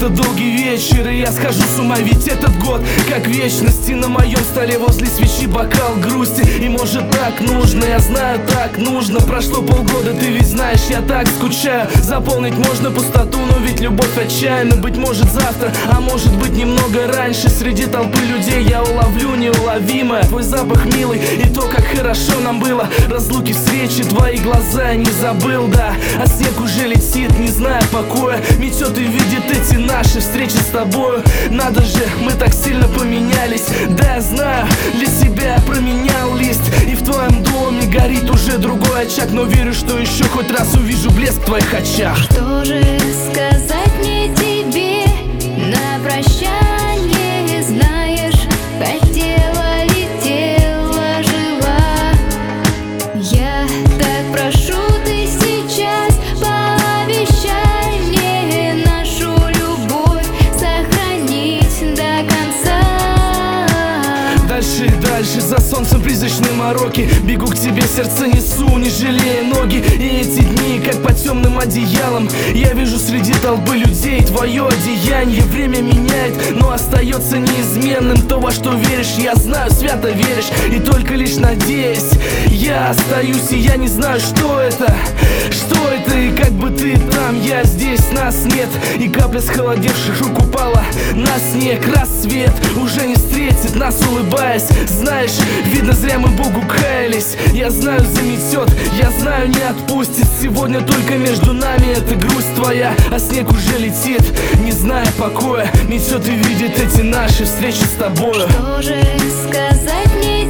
Это долгий вечер, и я схожу с ума, ведь этот год как вечность. И на моем столе возле свечи бокал грусти. И может так нужно, я знаю, так нужно. Прошло полгода, ты ведь знаешь, я так скучаю. Заполнить можно пустоту, но ведь любовь отчаянна. Быть может завтра, а может быть немного раньше. Среди толпы людей я уловлю неуловимое. Твой запах милый и то, как хорошо нам было. Разлуки, встречи, твои глаза я не забыл, да. А снег уже летит, не зная покоя. Метет и видит эти наши встречи с тобою. Надо же, мы так сильно поменялись. Да, я знаю, для себя я променял лист. И в твоем доме горит уже другой очаг. Но верю, что еще хоть раз увижу блеск в твоих очах. Что же сказать мне тебе на прощание, знаешь, хотела, летела, жила. Я так прошу, ты сейчас пообещай мне нашу любовь сохранить до конца. Дальше и дальше за солнцем призрачные мороки. Бегу к тебе, сердце несу, не жалея ноги. И эти дни, как по темным одеялам, я вижу среди толпы людей твое одеяние. Время меняет, но остается неизменным. То, во что веришь, я знаю, свято веришь. И только лишь надеясь, я остаюсь, и я не знаю, что это. Что это, и как бы ты там, я здесь, нас нет. И капля с холодевших рук упала на снег. Рассвет уже не встретит нас, улыбаясь. Знаешь, видно, зря мы Богу каялись. Я знаю, заметет, я знаю, не отпустит. Сегодня только между нами эта грусть твоя. А снег уже летит, не зная покоя. Метет и видит эти наши встречи с тобою. Что же сказать мне